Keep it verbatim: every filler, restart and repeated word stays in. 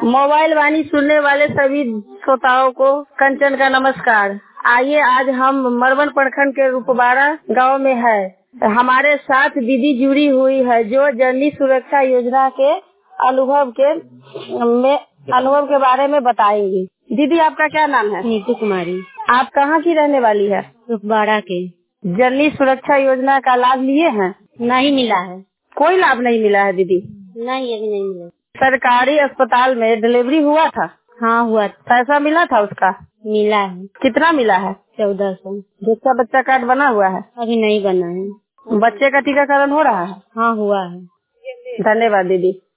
Mobile वाणी सुनने वाले सभी श्रोताओं को कंचन का नमस्कार। आइए आज हम मरवन प्रखंड के रूपबाड़ा गांव में है। हमारे साथ दीदी जुड़ी हुई है जो जननी सुरक्षा योजना के अनुभव के में अनुभव के बारे में बताएंगी। दीदी आपका क्या नाम है? नीतू कुमारी। आप कहाँ की रहने वाली है? रूपबाड़ा के। जननी सुरक्षा योजना का लाभ लिए हैं? नहीं मिला है। कोई लाभ नहीं मिला है दीदी? नहीं, अभी नहीं मिला। सरकारी अस्पताल में डिलीवरी हुआ था? हाँ हुआ। पैसा मिला था उसका? मिला है। कितना मिला है? चौदह सौ। जिसका बच्चा कार्ड बना हुआ है? अभी नहीं बना है। बच्चे का टीकाकरण हो रहा है? हाँ हुआ है। धन्यवाद दीदी।